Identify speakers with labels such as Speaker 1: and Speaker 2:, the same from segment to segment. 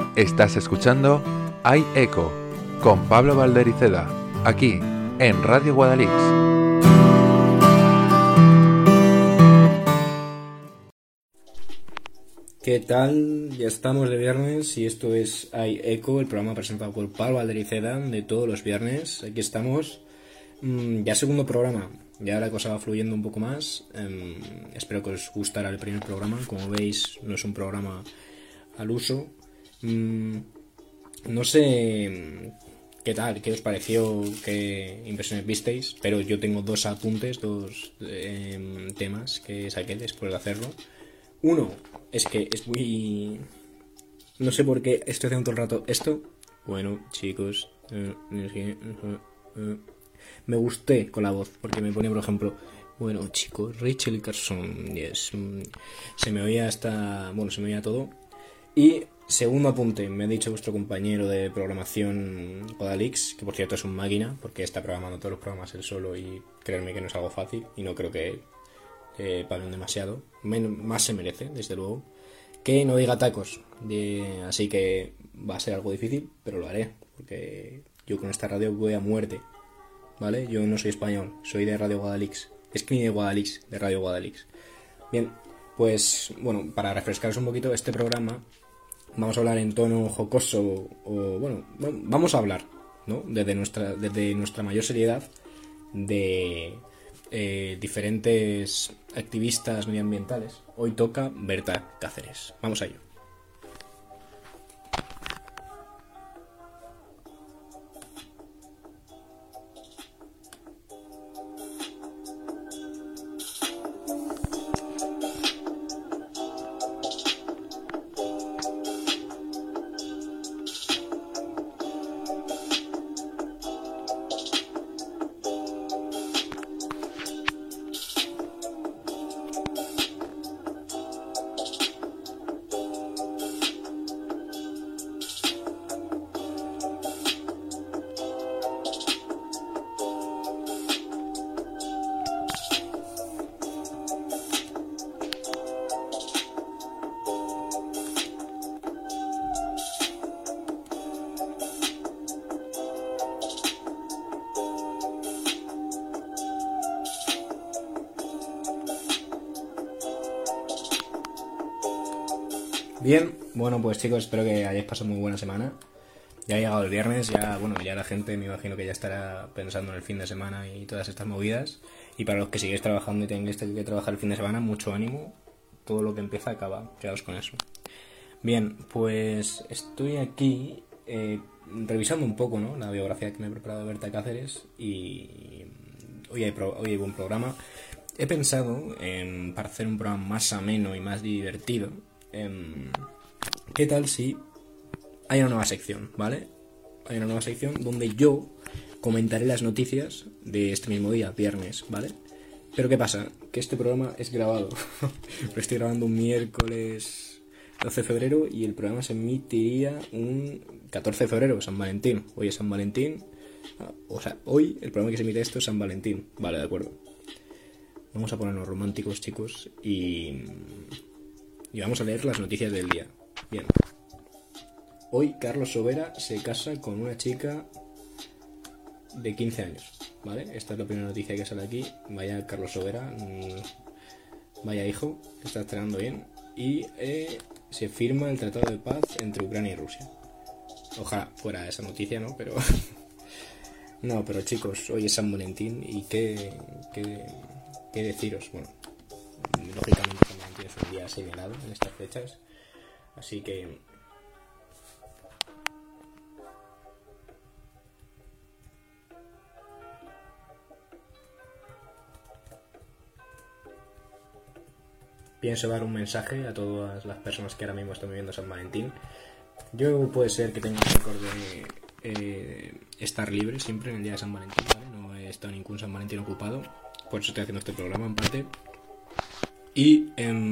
Speaker 1: Estás escuchando Hay Eco con Pablo Valdericeda, aquí en Radio Guadalix.
Speaker 2: ¿Qué tal? Ya estamos de viernes y esto es Hay Eco, el programa presentado por Pablo Valdericeda de todos los viernes. Aquí estamos, ya segundo programa, ya la cosa va fluyendo un poco más. Espero que os gustará el primer programa. Como veis, no es un programa al uso. No sé qué tal, qué os pareció, qué impresiones visteis, pero yo tengo dos apuntes, dos temas que saqué después de hacerlo. Uno es que es muy... No sé por qué estoy haciendo todo el rato esto. Bueno, chicos, me gusté con la voz, porque me ponía, por ejemplo, bueno, chicos, Rachel Carson, yes. Se me oía hasta... Bueno, se me oía todo. Y segundo apunte, me ha dicho vuestro compañero de programación Guadalix, que por cierto es un máquina, porque está programando todos los programas él solo y créanme que no es algo fácil y no creo que paguen demasiado, más se merece, desde luego, que no diga tacos, así que va a ser algo difícil, pero lo haré, porque yo con esta radio voy a muerte, ¿vale? Yo no soy español, soy de Radio Guadalix, es que ni de Guadalix, de Radio Guadalix. Bien, pues bueno, para refrescaros un poquito este programa, vamos a hablar en tono jocoso, o bueno, vamos a hablar, ¿no? Desde nuestra mayor seriedad de diferentes activistas medioambientales. Hoy toca Berta Cáceres. Vamos a ello. Bien, bueno pues chicos, espero que hayáis pasado muy buena semana. Ya ha llegado el viernes, ya la gente me imagino que ya estará pensando en el fin de semana y todas estas movidas. Y para los que sigáis trabajando y tengáis que trabajar el fin de semana, mucho ánimo. Todo lo que empieza acaba, quedaos con eso. Bien, pues estoy aquí revisando un poco, ¿no?, la biografía que me he preparado de Berta Cáceres y hoy hay buen programa. He pensado para hacer un programa más ameno y más divertido. ¿Qué tal si hay una nueva sección, ¿vale? Hay una nueva sección donde yo comentaré las noticias de este mismo día, viernes, ¿vale? Pero ¿qué pasa? Que este programa es grabado. Lo estoy grabando un miércoles 12 de febrero y el programa se emitiría un 14 de febrero, San Valentín. Hoy es San Valentín. O sea, hoy el programa que se emite esto es San Valentín. Vale, de acuerdo. Vamos a ponernos románticos, chicos, y vamos a leer las noticias del día. Bien. Hoy Carlos Sobera se casa con una chica de 15 años, ¿vale? Esta es la primera noticia que sale aquí. Vaya Carlos Sobera, vaya hijo, que está estrenando bien. Y se firma el tratado de paz entre Ucrania y Rusia. Ojalá fuera esa noticia, ¿no? Pero no, pero chicos, hoy es San Valentín y qué deciros. Bueno, lógicamente San Valentín es un día señalado en estas fechas, así que pienso dar un mensaje a todas las personas que ahora mismo están viviendo San Valentín. Yo puede ser que tenga el récord de estar libre siempre en el día de San Valentín, ¿vale? No he estado ningún San Valentín ocupado, por eso estoy haciendo este programa en parte. Y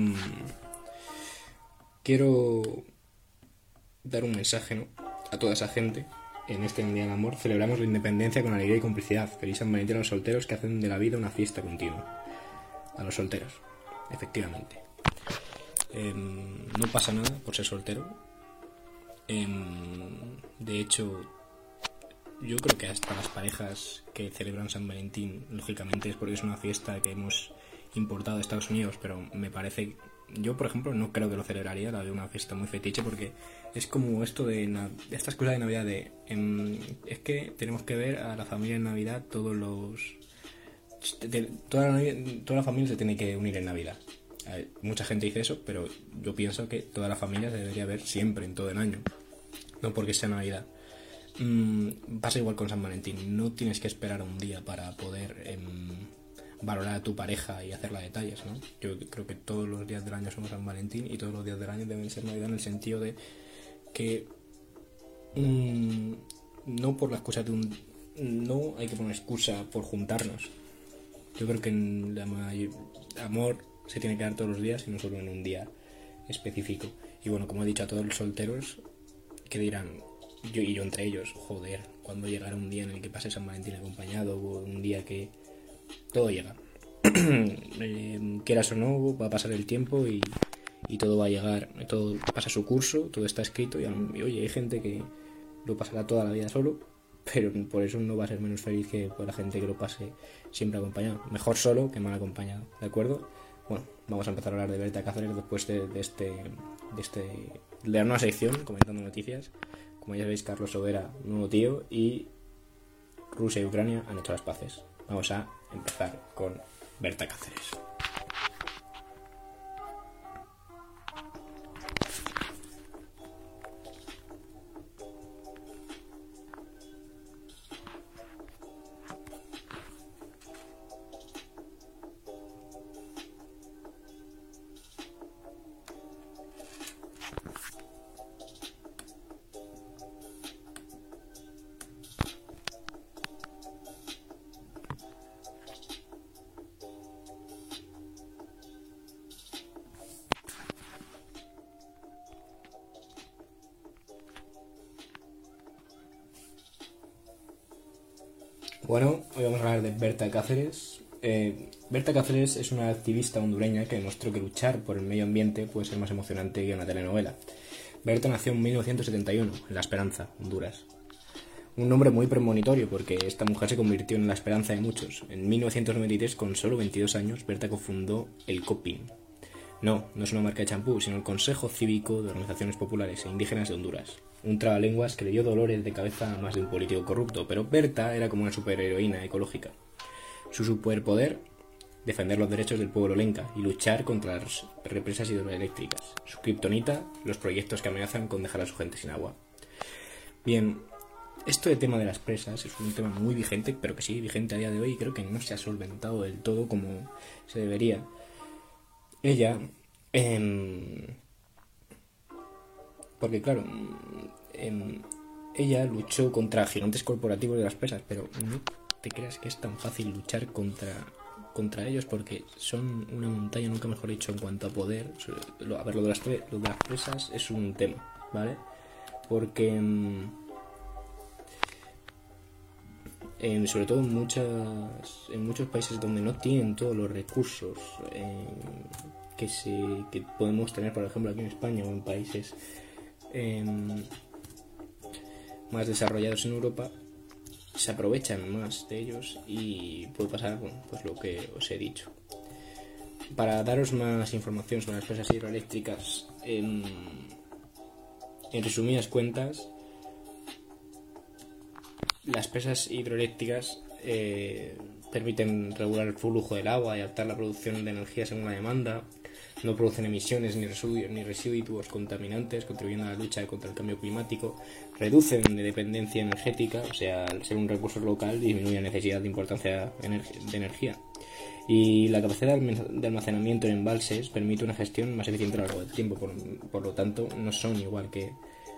Speaker 2: quiero dar un mensaje, ¿no?, a toda esa gente. En este Día del Amor celebramos la independencia con alegría y complicidad. Feliz San Valentín a los solteros que hacen de la vida una fiesta continua. A los solteros, efectivamente. No pasa nada por ser soltero. De hecho, yo creo que hasta las parejas que celebran San Valentín, lógicamente es porque es una fiesta que hemos importado de Estados Unidos, pero me parece... Yo, por ejemplo, no creo que lo celebraría, la veo una fiesta muy fetiche, porque es como esto de estas cosas de Navidad es que tenemos que ver a la familia en Navidad todos los... Toda la familia se tiene que unir en Navidad. Mucha gente dice eso, pero yo pienso que toda la familia se debería ver siempre, en todo el año, no porque sea Navidad. Pasa igual con San Valentín, no tienes que esperar un día para poder valorar a tu pareja y hacerla detalles, ¿no? Yo creo que todos los días del año son San Valentín y todos los días del año deben ser Navidad, en el sentido de que no por la excusa de no hay que poner excusa por juntarnos. Yo creo que amor se tiene que dar todos los días y no solo en un día específico. Y bueno, como he dicho, a todos los solteros que dirán, yo entre ellos, joder, cuando llegará un día en el que pase San Valentín acompañado, o un día que todo llega. Quieras o no, va a pasar el tiempo y todo va a llegar, todo pasa su curso, todo está escrito y oye, hay gente que lo pasará toda la vida solo, pero por eso no va a ser menos feliz que por la gente que lo pase siempre acompañado. Mejor solo que mal acompañado, ¿de acuerdo? Bueno, vamos a empezar a hablar de Berta Cáceres después de la nueva sección, comentando noticias. Como ya sabéis, Carlos Sobera, nuevo tío, y Rusia y Ucrania han hecho las paces. Vamos a empezar con Berta Cáceres. Bueno, hoy vamos a hablar de Berta Cáceres. Berta Cáceres es una activista hondureña que demostró que luchar por el medio ambiente puede ser más emocionante que una telenovela. Berta nació en 1971, en La Esperanza, Honduras. Un nombre muy premonitorio porque esta mujer se convirtió en la esperanza de muchos. En 1993, con solo 22 años, Berta cofundó el COPIN. No es una marca de champú, sino el Consejo Cívico de Organizaciones Populares e Indígenas de Honduras. Un trabalenguas que le dio dolores de cabeza a más de un político corrupto, pero Berta era como una superheroína ecológica. Su superpoder, defender los derechos del pueblo lenca y luchar contra las represas hidroeléctricas. Su kriptonita, los proyectos que amenazan con dejar a su gente sin agua. Bien, esto de tema de las presas es un tema muy vigente, pero que sigue vigente a día de hoy y creo que no se ha solventado del todo como se debería. Ella, porque claro, ella luchó contra gigantes corporativos de las presas, pero no te creas que es tan fácil luchar contra ellos, porque son una montaña, nunca mejor dicho, en cuanto a poder. A ver, lo de las presas es un tema, ¿vale? Porque sobre todo en muchos países donde no tienen todos los recursos que podemos tener, por ejemplo, aquí en España o en países más desarrollados en Europa, se aprovechan más de ellos y puede pasar, bueno, pues lo que os he dicho. Para daros más información sobre las presas hidroeléctricas, en resumidas cuentas, las presas hidroeléctricas permiten regular el flujo del agua y adaptar la producción de energía según la demanda. No producen emisiones ni residuos contaminantes, contribuyendo a la lucha contra el cambio climático. Reducen de dependencia energética, o sea, al ser un recurso local disminuye la necesidad de importancia de energía. Y la capacidad de almacenamiento en embalses permite una gestión más eficiente a lo largo del tiempo. Por lo tanto, no son igual que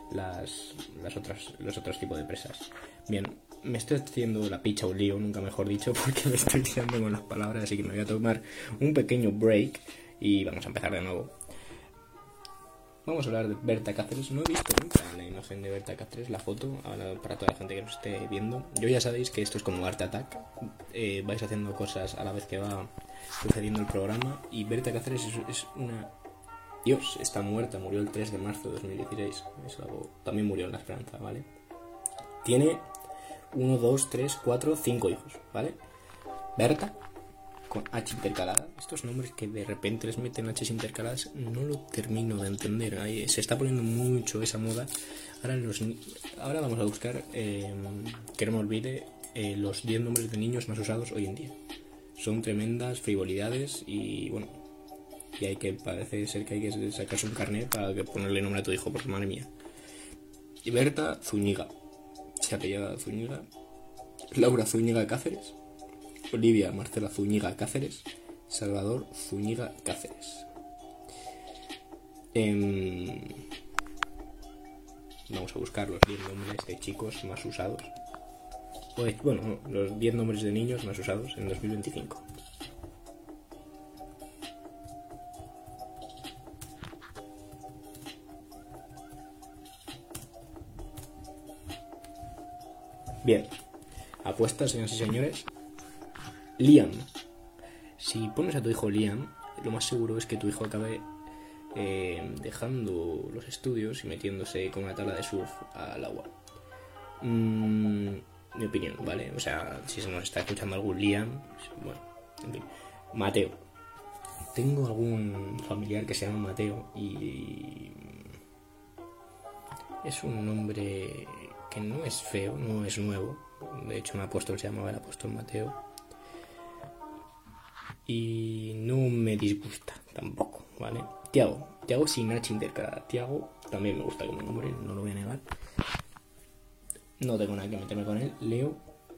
Speaker 2: los otros tipos de presas. Bien, me estoy haciendo la picha un lío, nunca mejor dicho, porque me estoy tirando con las palabras, así que me voy a tomar un pequeño break y vamos a empezar de nuevo. Vamos a hablar de Berta Cáceres. No he visto nunca la imagen de Berta Cáceres, la foto, para toda la gente que nos esté viendo. Yo ya sabéis que esto es como Art Attack, vais haciendo cosas a la vez que va sucediendo el programa, y Berta Cáceres es una Dios está muerta, murió el 3 de marzo de 2016. También murió en La Esperanza, ¿vale? Tiene 1, 2, 3, 4, 5 hijos, ¿vale? Berta, con H intercalada. Estos nombres que de repente les meten H intercaladas, no lo termino de entender. Ahí se está poniendo mucho esa moda. Ahora vamos a buscar, que no me olvide, los 10 nombres de niños más usados hoy en día. Son tremendas frivolidades y bueno, y parece ser que hay que sacarse un carnet para ponerle nombre a tu hijo, porque madre mía. Y Berta Zúñiga, se apellida Zúñiga. Laura Zúñiga Cáceres. Olivia Marcela Zúñiga Cáceres. Salvador Zúñiga Cáceres. Vamos a buscar los 10 nombres de chicos más usados. Bueno, los 10 nombres de niños más usados en 2025. Bien, apuestas, señoras y señores. Liam. Si pones a tu hijo Liam, lo más seguro es que tu hijo acabe dejando los estudios y metiéndose con una tabla de surf al agua. Mi opinión, ¿vale? O sea, si se nos está escuchando algún Liam, bueno, en fin. Mateo. Tengo algún familiar que se llama Mateo y es un nombre que no es feo, no es nuevo. De hecho, un apóstol se llamaba el apóstol Mateo. Y no me disgusta tampoco, ¿vale? Tiago sin H intercalada. Tiago también me gusta como nombre, no lo voy a negar. No tengo nada que meterme con él. Leo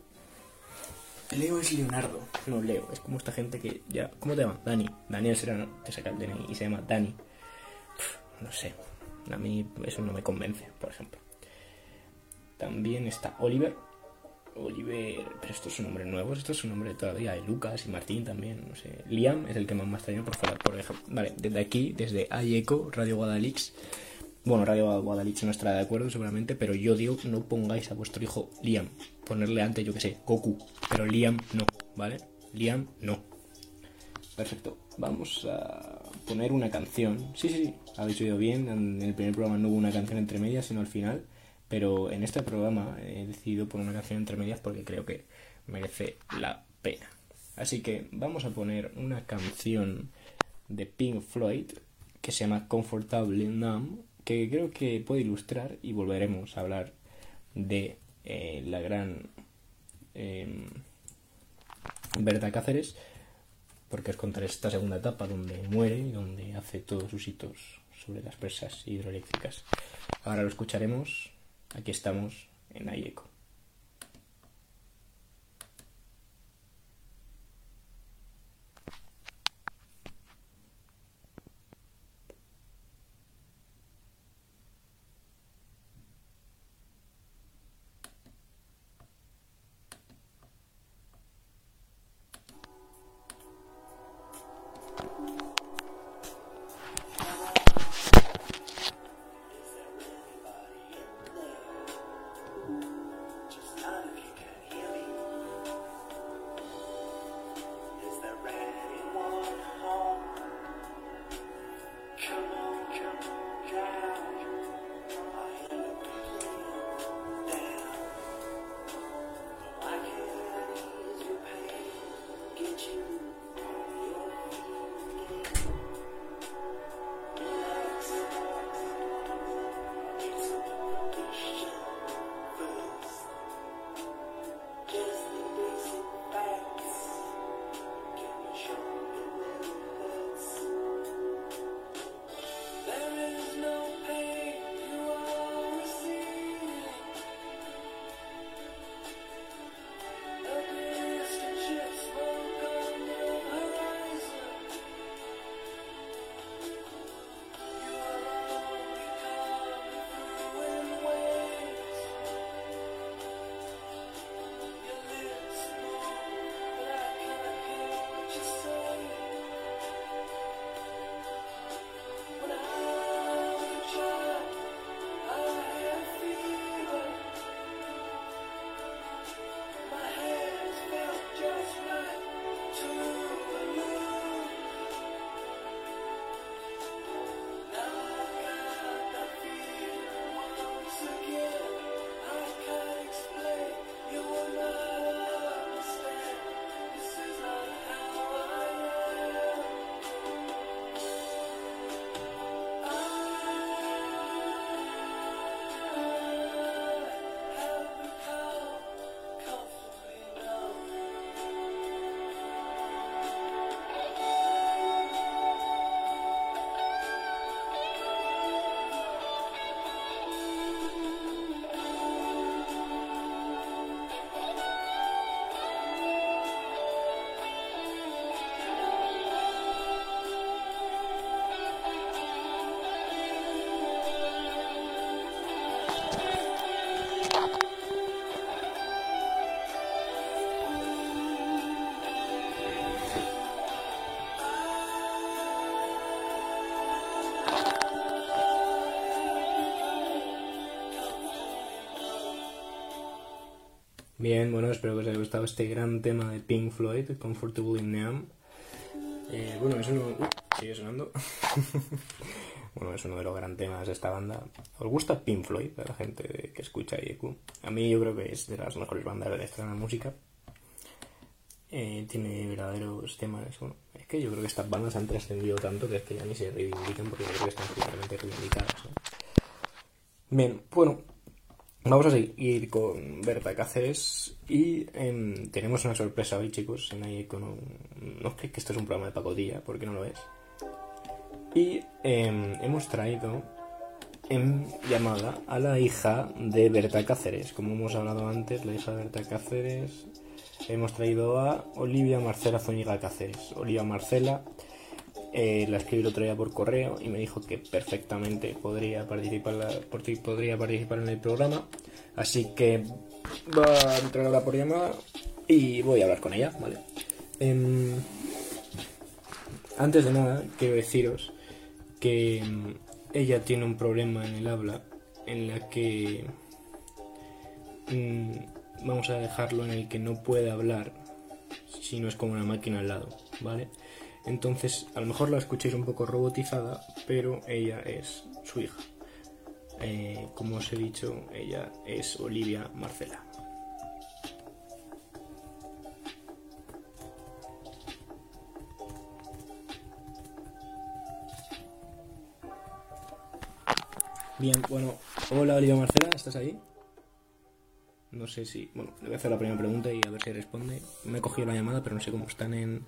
Speaker 2: es Leonardo, no Leo. Es como esta gente que ya... ¿Cómo te llamas? Dani. Daniel Serrano te saca el DNI y se llama Dani. No sé. A mí eso no me convence, por ejemplo. También está Oliver, pero esto es un nombre nuevo, esto es un nombre todavía. Hay Lucas y Martín también, no sé. Liam es el que más me ha extrañado por fuera, por ejemplo. Vale, desde aquí, desde IECO, Radio Guadalix. Bueno, Radio Guadalix no estará de acuerdo seguramente, pero yo digo, no pongáis a vuestro hijo Liam. Ponerle antes, yo que sé, Goku. Pero Liam no, ¿vale? Liam no. Perfecto. Vamos a poner una canción. Sí, habéis oído bien. En el primer programa no hubo una canción entre medias, sino al final. Pero en este programa he decidido poner una canción entre medias porque creo que merece la pena. Así que vamos a poner una canción de Pink Floyd que se llama Comfortably Numb, que creo que puede ilustrar, y volveremos a hablar de la gran Berta Cáceres, porque os contaré esta segunda etapa donde muere y donde hace todos sus hitos sobre las presas hidroeléctricas. Ahora lo escucharemos. Aquí estamos en IECO. Bien, bueno, espero que os haya gustado este gran tema de Pink Floyd, Comfortable in Neam. Bueno, es uno... sigue sonando. Bueno, es uno de los gran temas de esta banda. ¿Os gusta Pink Floyd, a la gente que escucha IEQ? A mí yo creo que es de las mejores bandas de la historia de la música. Tiene verdaderos temas. Bueno, es que yo creo que estas bandas han trascendido tanto que es que ya ni se reivindican porque yo creo que están totalmente reivindicadas, ¿no? Bien, bueno, vamos a seguir con Berta Cáceres y tenemos una sorpresa hoy, chicos. En IEQ no os creéis que esto es un programa de pacotilla, porque no lo es. Y hemos traído en llamada a la hija de Berta Cáceres. Como hemos hablado antes, la hija de Berta Cáceres, hemos traído a Olivia Marcela Zúñiga Cáceres. Olivia Marcela la escribí el otro día por correo y me dijo que perfectamente podría participar en el programa. Así que va a entrar ahora por llamada y voy a hablar con ella, ¿vale? Antes de nada, quiero deciros que ella tiene un problema en el habla en la que vamos a dejarlo en el que no puede hablar si no es como una máquina al lado, ¿vale? Entonces a lo mejor la escuchéis un poco robotizada, pero ella es su hija. Como os he dicho, ella es Olivia Marcela. Bien, bueno, hola Olivia Marcela, ¿estás ahí? No sé si... Bueno, le voy a hacer la primera pregunta y a ver si responde. Me he cogido la llamada, pero no sé cómo están en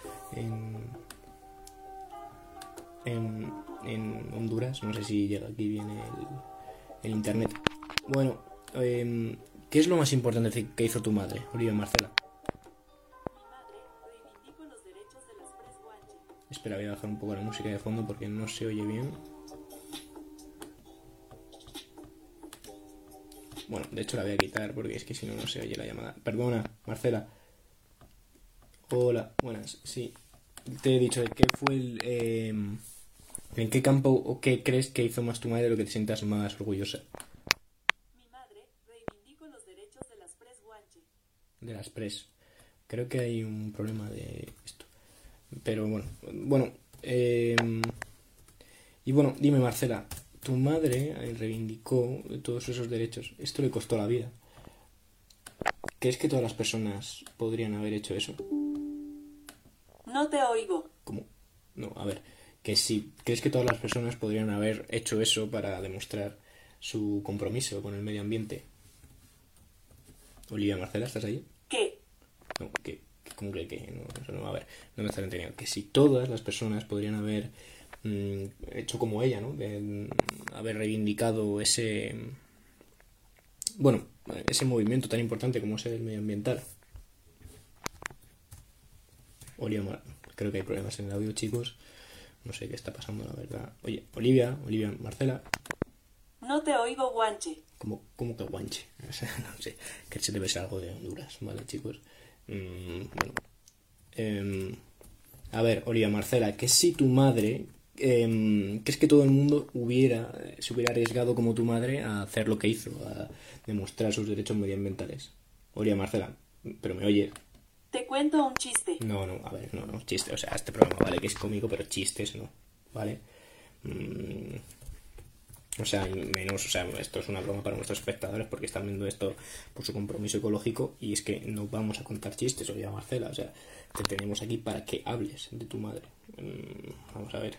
Speaker 2: Honduras. No sé si llega aquí bien el internet. Bueno, ¿qué es lo más importante que hizo tu madre, Olivia Marcela?
Speaker 3: Mi madre reivindicó los derechos de las Pres Guanche.
Speaker 2: Espera, voy a bajar un poco la música de fondo porque no se oye bien. Bueno, de hecho la voy a quitar porque es que si no, no se oye la llamada. Perdona, Marcela. Hola, buenas. Sí, te he dicho qué fue ¿en qué campo o qué crees que hizo más tu madre de lo que te sientas más orgullosa?
Speaker 3: Mi madre reivindicó los derechos de las Pres Guanche.
Speaker 2: De las Pres. Creo que hay un problema de esto. Pero bueno. Y bueno, dime Marcela, tu madre reivindicó todos esos derechos. Esto le costó la vida. ¿Crees que todas las personas podrían haber hecho eso?
Speaker 3: No te oigo.
Speaker 2: ¿Cómo? No, a ver, que sí. ¿Crees que todas las personas podrían haber hecho eso para demostrar su compromiso con el medio ambiente? Olivia Marcela, ¿estás ahí?
Speaker 3: ¿Qué?
Speaker 2: No, ¿cómo que no? Eso no, a ver, no me estás entendiendo. Que si todas las personas podrían haber hecho como ella, ¿no? De haber reivindicado ese movimiento tan importante como es el medioambiental. Olivia, creo que hay problemas en el audio, chicos. No sé qué está pasando, la verdad. Oye, Olivia Marcela.
Speaker 3: No te oigo, Guanche.
Speaker 2: ¿Cómo que guanche? O sea, no sé, que se debe ser algo de Honduras, ¿vale, chicos? A ver, Olivia Marcela, que si tu madre... ¿crees que todo el mundo se hubiera arriesgado como tu madre a hacer lo que hizo, a demostrar sus derechos medioambientales? Olivia Marcela, pero me oye.
Speaker 3: Te cuento un chiste.
Speaker 2: No, a ver, no, chiste, o sea, este programa vale que es cómico, pero chistes no, ¿vale? O sea, esto es una broma para nuestros espectadores porque están viendo esto por su compromiso ecológico y es que no vamos a contar chistes, Olivia Marcela, o sea, te tenemos aquí para que hables de tu madre. Vamos a ver.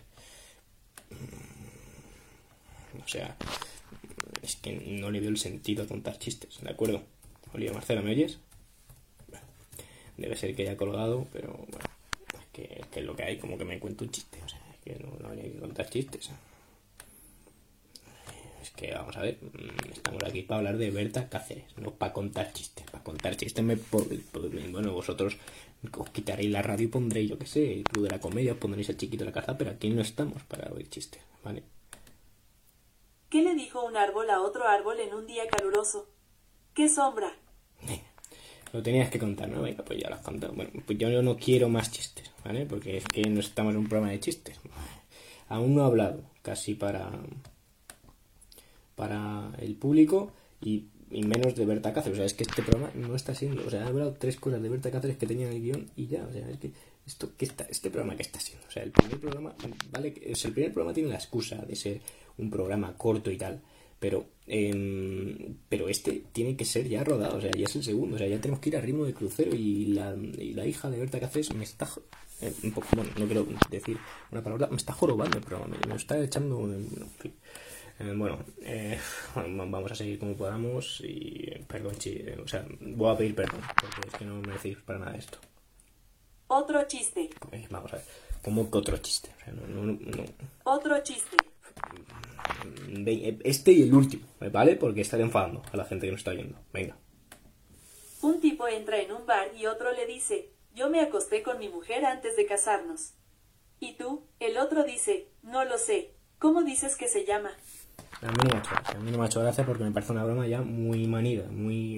Speaker 2: O sea, es que no le veo el sentido a contar chistes, ¿de acuerdo? Olivia Marcela, ¿me oyes? Bueno, debe ser que haya colgado, pero bueno, es que es lo que hay, como que me cuento un chiste, o sea, es que no hay que contar chistes. Es que, vamos a ver, estamos aquí para hablar de Berta Cáceres, no para contar chistes. Para contar chistes, bueno, vosotros os quitaréis la radio y pondréis, yo qué sé, el Club de la Comedia, os pondréis el Chiquito de la Calzada, pero aquí no estamos para oír chistes, ¿vale?
Speaker 3: ¿Qué le dijo un árbol a otro árbol en un día caluroso? ¿Qué sombra?
Speaker 2: Venga, lo tenías que contar, ¿no? Venga, pues ya lo has contado. Bueno, pues yo no quiero más chistes, ¿vale? Porque es que no estamos en un programa de chistes. Aún no he hablado, casi para el público, y y menos de Berta Cáceres. O sea, es que este programa no está siendo... O sea, he hablado 3 cosas de Berta Cáceres que tenía en el guión y ya. O sea, es que este programa, ¿qué está siendo? O sea, el primer programa, vale, o sea, el primer programa tiene la excusa de ser un programa corto y tal, pero este tiene que ser ya rodado, o sea, ya es el segundo, o sea, ya tenemos que ir a ritmo de crucero y la hija de Berta Cáceres me está... un poco, bueno, no quiero decir una palabra, me está jorobando el programa, me está echando... En fin. Vamos a seguir como podamos y perdón, o sea, voy a pedir perdón porque es que no merecéis para nada esto.
Speaker 3: Otro chiste.
Speaker 2: Vamos a ver, ¿cómo que otro chiste? O sea, no.
Speaker 3: Otro chiste.
Speaker 2: Este y el último, ¿vale? Porque estaré enfadando a la gente que nos está viendo. Venga.
Speaker 3: Un tipo entra en un bar y otro le dice, yo me acosté con mi mujer antes de casarnos. ¿Y tú? El otro dice, no lo sé. ¿Cómo dices que se llama?
Speaker 2: A mí no me ha hecho gracia porque me parece una broma ya muy manida, muy...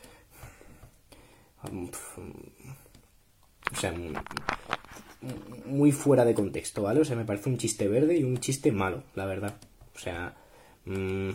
Speaker 2: O sea, muy fuera de contexto, ¿vale? O sea, me parece un chiste verde y un chiste malo, la verdad. O sea... me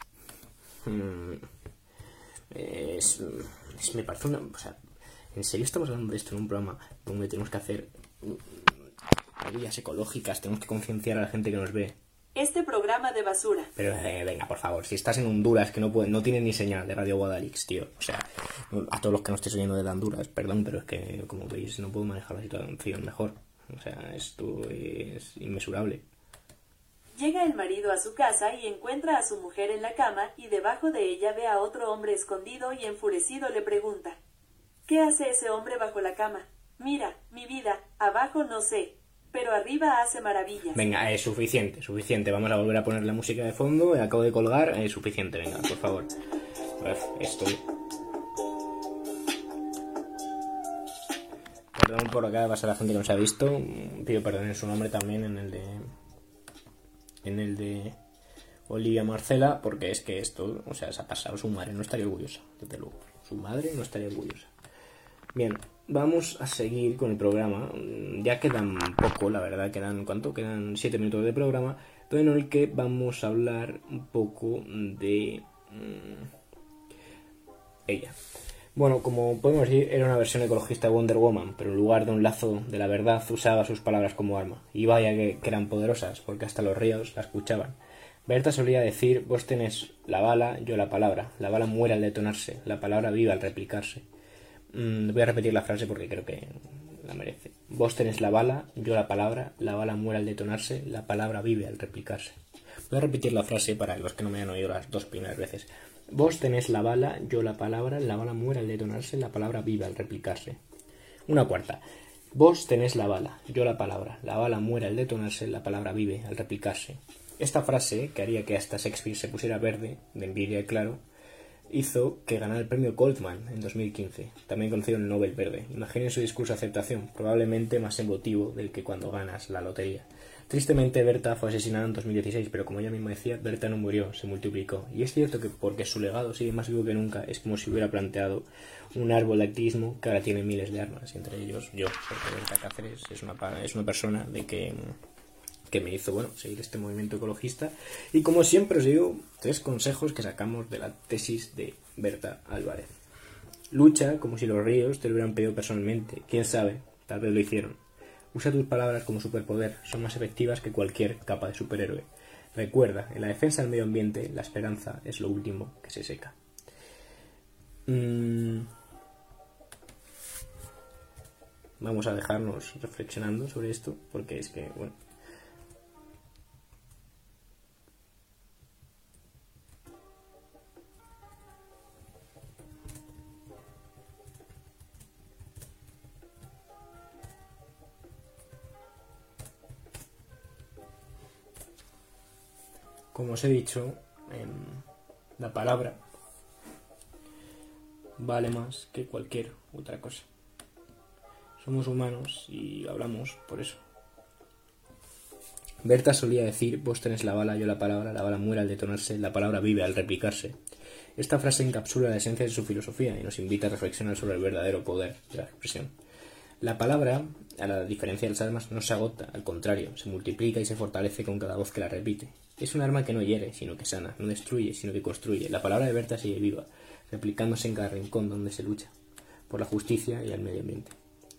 Speaker 2: parece una... O sea, ¿en serio estamos hablando de esto en un programa donde tenemos que hacer guías ecológicas, tenemos que concienciar a la gente que nos ve?
Speaker 3: Este programa de basura.
Speaker 2: Pero venga, por favor, si estás en Honduras, que no tienes ni señal de Radio Guadalix, tío. O sea, a todos los que no estéis oyendo de Honduras, perdón, pero es que, como veis, no puedo manejar la situación mejor. O sea, esto es inmesurable.
Speaker 3: Llega el marido a su casa y encuentra a su mujer en la cama y debajo de ella ve a otro hombre escondido y enfurecido le pregunta, ¿qué hace ese hombre bajo la cama? Mira, mi vida, abajo no sé, pero arriba hace maravillas.
Speaker 2: Venga, es suficiente. Vamos a volver a poner la música de fondo. Acabo de colgar, es suficiente, venga, por favor. Esto... Perdón por acá, va a ser la gente que nos ha visto. Pido perdón en su nombre también, en el de Olivia Marcela, porque es que esto, o sea, se ha pasado. Su madre no estaría orgullosa, desde luego. Su madre no estaría orgullosa. Bien, vamos a seguir con el programa. Ya quedan poco, la verdad, quedan 7 minutos de programa, pero en el que vamos a hablar un poco de ella. Bueno, como podemos decir, era una versión ecologista de Wonder Woman, pero en lugar de un lazo de la verdad usaba sus palabras como arma. Y vaya que eran poderosas, porque hasta los ríos la escuchaban. Berta solía decir, vos tenés la bala, yo la palabra. La bala muere al detonarse, la palabra vive al replicarse. Voy a repetir la frase porque creo que la merece. Vos tenés la bala, yo la bala muere al detonarse, la palabra vive al replicarse. Voy a repetir la frase para los que no me han oído las 2 primeras veces. Vos tenés la bala, yo la bala muere al detonarse, la palabra vive al replicarse. Una cuarta. Vos tenés la bala, yo la bala muere al detonarse, la palabra vive al replicarse. Esta frase, que haría que hasta Shakespeare se pusiera verde, de envidia claro, hizo que ganara el premio Goldman en 2015, también conocido el Nobel Verde. Imaginen su discurso de aceptación, probablemente más emotivo del que cuando ganas la lotería. Tristemente, Berta fue asesinada en 2016, pero como ella misma decía, Berta no murió, se multiplicó. Y es cierto que porque su legado sigue más vivo que nunca, es como si hubiera planteado un árbol de activismo que ahora tiene miles de armas, y entre ellos yo, porque Berta Cáceres es una persona de que me hizo, seguir este movimiento ecologista. Y como siempre os digo, 3 consejos que sacamos de la tesis de Berta Álvarez. Lucha como si los ríos te lo hubieran pedido personalmente. Quién sabe, tal vez lo hicieron. Usa tus palabras como superpoder, son más efectivas que cualquier capa de superhéroe. Recuerda, en la defensa del medio ambiente, la esperanza es lo último que se seca. Vamos a dejarnos reflexionando sobre esto, porque es que, como os he dicho, la palabra vale más que cualquier otra cosa. Somos humanos y hablamos por eso. Berta solía decir, vos tenés la bala, yo la bala muere al detonarse, la palabra vive al replicarse. Esta frase encapsula la esencia de su filosofía y nos invita a reflexionar sobre el verdadero poder de la expresión. La palabra, a la diferencia de las armas, no se agota, al contrario, se multiplica y se fortalece con cada voz que la repite. Es un arma que no hiere, sino que sana, no destruye, sino que construye. La palabra de Berta sigue viva. replicándose en cada rincón donde se lucha por la justicia y el medio ambiente.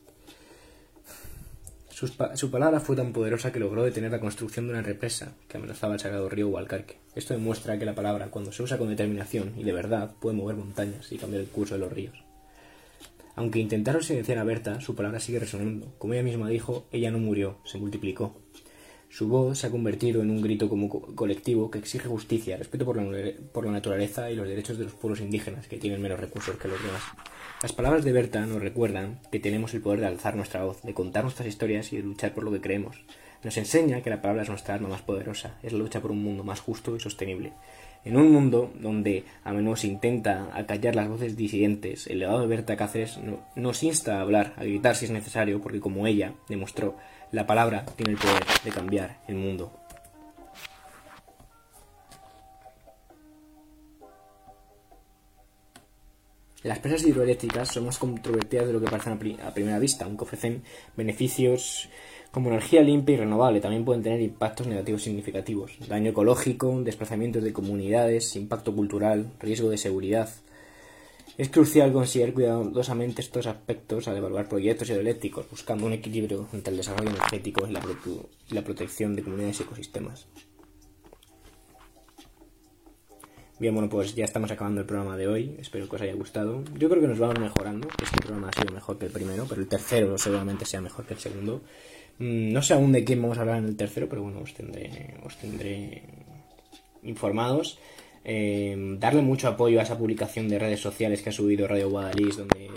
Speaker 2: Su palabra fue tan poderosa que logró detener la construcción de una represa que amenazaba el sagrado río Gualcarque. Esto demuestra que la palabra, cuando se usa con determinación y de verdad, puede mover montañas y cambiar el curso de los ríos. Aunque intentaron silenciar a Berta, su palabra sigue resonando. Como ella misma dijo, ella no murió, se multiplicó. Su voz se ha convertido en un grito colectivo que exige justicia, respeto por la naturaleza y los derechos de los pueblos indígenas, que tienen menos recursos que los demás. Las palabras de Berta nos recuerdan que tenemos el poder de alzar nuestra voz, de contar nuestras historias y de luchar por lo que creemos. Nos enseña que la palabra es nuestra arma más poderosa, es la lucha por un mundo más justo y sostenible. En un mundo donde a menudo se intenta acallar las voces disidentes, el legado de Berta Cáceres nos insta a hablar, a gritar si es necesario, porque como ella demostró, la palabra tiene el poder de cambiar el mundo. Las presas hidroeléctricas son más controvertidas de lo que parecen a primera vista, aunque ofrecen beneficios como energía limpia y renovable. También pueden tener impactos negativos significativos: daño ecológico, desplazamientos de comunidades, impacto cultural, riesgo de seguridad. Es crucial considerar cuidadosamente estos aspectos al evaluar proyectos hidroeléctricos, buscando un equilibrio entre el desarrollo energético y la protección de comunidades y ecosistemas. Bien, bueno, pues ya estamos acabando el programa de hoy. Espero que os haya gustado. Yo creo que nos vamos mejorando. Este programa ha sido mejor que el primero, pero el tercero seguramente sea mejor que el segundo. No sé aún de quién vamos a hablar en el tercero, pero bueno, os tendré informados. Darle mucho apoyo a esa publicación de redes sociales que ha subido Radio Guadalís,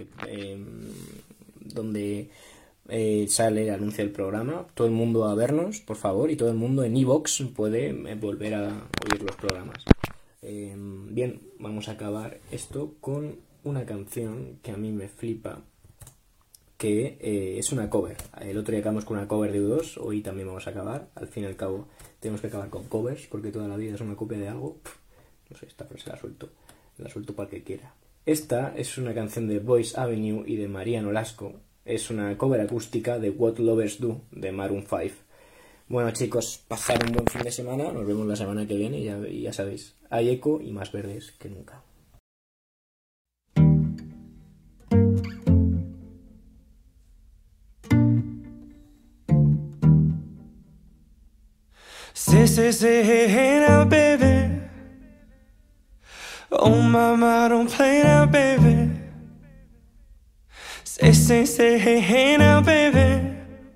Speaker 2: donde sale el anuncio del programa. Todo el mundo a vernos, por favor, y todo el mundo en iVoox puede volver a oír los programas. Bien, vamos a acabar esto con una canción que a mí me flipa, que es una cover. El otro día acabamos con una cover de U2, hoy también vamos a acabar. Al fin y al cabo tenemos que acabar con covers, porque toda la vida es una copia de algo. No sé, esta frase la suelto para el que quiera. Esta es una canción de Boys Avenue y de María Nolasco. Es una cover acústica de What Lovers Do de Maroon 5. Bueno, chicos, pasad un buen fin de semana. Nos vemos la semana que viene y ya sabéis, hay eco y más verdes que nunca.
Speaker 4: Say, hey now, baby. Oh, mama, don't play now, baby. Say, hey now, baby.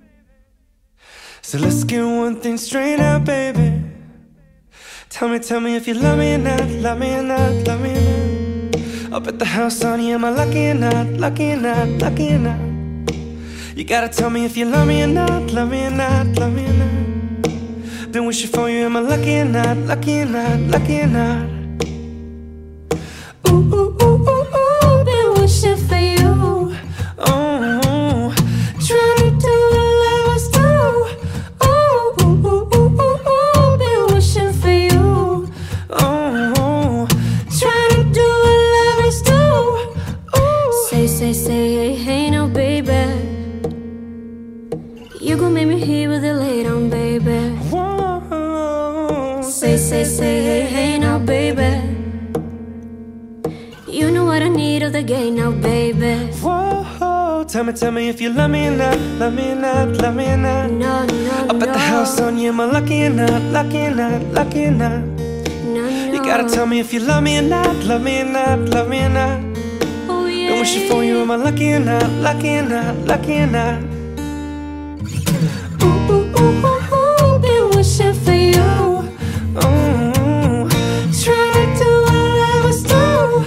Speaker 4: So let's get one thing straight now, baby. Tell me if you love me or not, love me or not, love me or not. Up at the house on you, am I lucky or not, lucky or not, lucky or not? You gotta tell me if you love me or not, love me or not, love me or not. Been wishing for you, am I lucky or not, lucky or not, lucky or not? Ooh, ooh, ooh, ooh, ooh, been wishing for you. Oh, trying to do what lovers do. Oh, ooh, ooh, ooh, ooh, ooh, been wishing for you. Oh, trying to do what lovers do. Ooh. Say, hey now, baby. You gon' make me hear with it lay down, baby. Whoa. Say, hey now, baby. You know what I need of the game now, baby. Whoa, tell me if you love me or not, love me or not, love me or not. No. Up at the house on you, am I lucky or not, lucky or not, lucky or not? No. You gotta tell me if you love me or not, love me or not, love me or not. Oh yeah. Been wishing for you, am I lucky or not, lucky or not, lucky or not? Ooh, ooh, ooh, ooh, ooh, been wishing for you. Oh, trying to do what lovers do.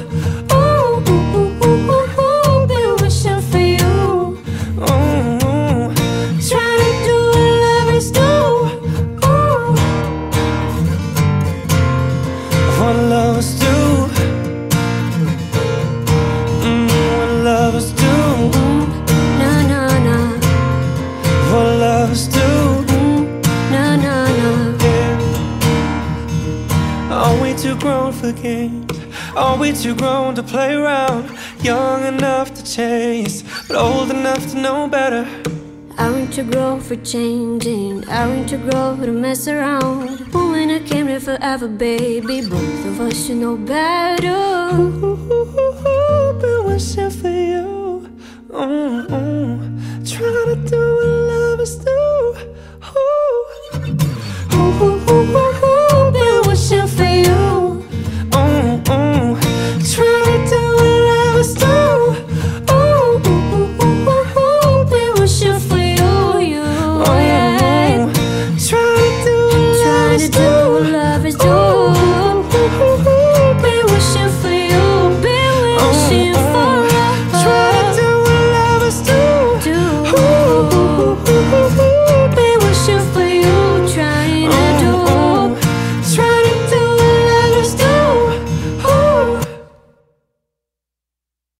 Speaker 4: For games, are we too grown to play around? Young enough to chase, but old enough to know better.
Speaker 5: Aren't you grow for changing? Aren't you grow to mess around? But when I came here forever, baby, both of us should know better.
Speaker 4: Been wishing for you. Trying to do what love is doing.